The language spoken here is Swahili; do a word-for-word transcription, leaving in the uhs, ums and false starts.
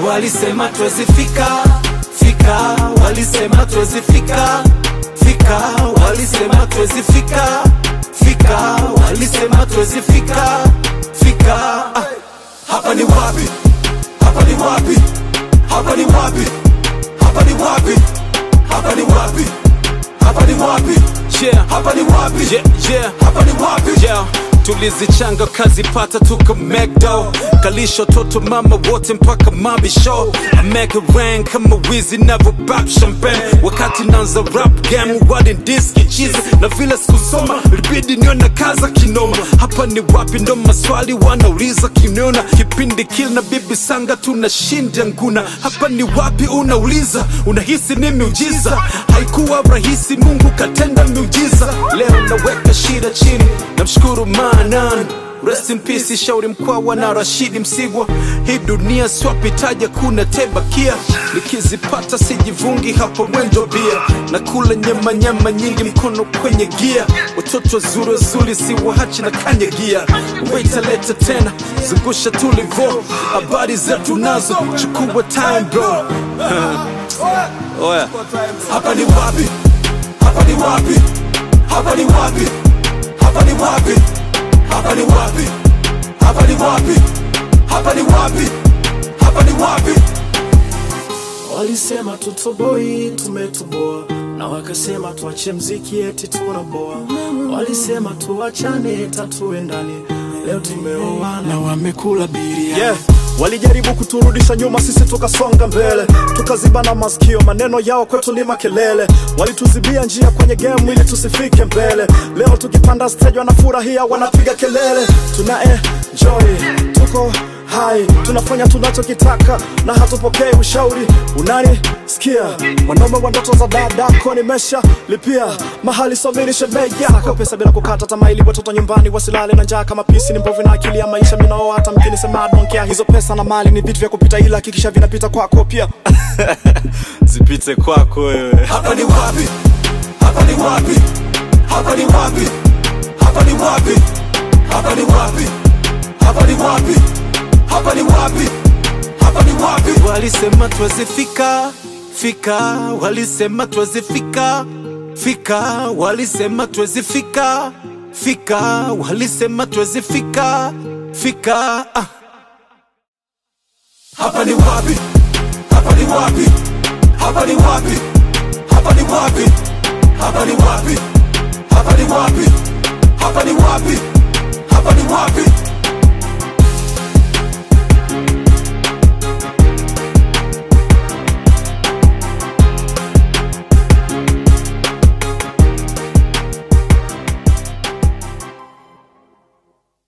walisema tuwezi fika, fika, walisema tuwezi fika, fika, walisema tuwezi fika, fika, walisema tuwezi fika, fika. Ah, hapa ni wapi? Hapa ni wapi? Hapa ni wapi? Hapa ni wapi? Hapa ni wapi? Hapa ni wapi? Yeah, hapa ni wapi? Yeah, yeah, hapa ni wapi? Yeah. Tulizichanga kazi pata tuka McDo, kalisho toto mama wote mpaka mabi show. I make it rain kama wizi never rap champagne. Wakati nanza rap game wadi diski cheese. Na vile sikusoma libidi niona kaza kinoma. Hapa ni wapi ndo maswali wanauliza kiniona. Kipindi kill na bibi sanga tunashinda nguna. Hapa ni wapi unauliza, unahisi ni miujiza. Haikuwa rahisi Mungu katenda miujiza. Leo naweka shida chini, namshukuru Manan. Rest in peace Shauri Mkwawa na Rashidi Msigwa. Hii dunia swapitaja kuna tebakia. Nikizipata sijivungi hapo mwendo bia. Na kula nyama nyama nyingi mkono kwenye gia. Watoto zuru zuri si wahachi na kanye gia. Waita leta tena, zungusha tulivo. Habari zetu nazo, chukua time bro. Oya, hapa ni wapi? Hapa ni wapi? Hapa ni wapi? Hapa ni wapi? Hapa ni wapi? Hapa ni wapi? Hapa ni wapi? Hapa ni wapi? Walisema tutoboi, tumetoboa. Na wakasema tuache mziki eti tunaboa. Walisema tuachane tatuendane. Leo tumeoana na wamekula biria. Yeah. Walijaribu kuturudisha nyuma sisi tukasonga mbele. Tukazibana masikio maneno yao kwetu ni makelele. Walituzibia njia kwenye game ili tusifike mbele. Leo tukipanda stage wanafurahia wanapiga kelele. Tuna enjoy, tuko hai, tunafanya tunachokitaka na hatupokei ushauri. Unani sikia, wanaume wa ndoto za dadako nimesha lipia. Mahali somini shemeja kwa pesa bila kukata tamaa ili watoto nyumbani wasilale na njaa kama pisi. Ni mbovu na akili ya maisha minao hata mkini sema don't care. Hizo pesa na mali ni vitu vya kupita ila hakikisha vinapita kwako pia. Zipite kwako wewe. Hapa ni wapi? Hapa ni wapi? Hapa ni wapi? Hapa ni wapi? Hapa ni wapi? Hapa ni wapi? Hapa ni wapi? Hapa ni wapi? Walisema tuwezi fika, fika, walisema tuwezi fika, fika, walisema tuwezi fika, fika, walisema tuwezi fika, fika. Ah. Hapa ni wapi? Hapa ni wapi? Hapa ni wapi? Hapa ni wapi? Hapa ni wapi? Hapa ni wapi? Hapa ni wapi? Hapa ni wapi?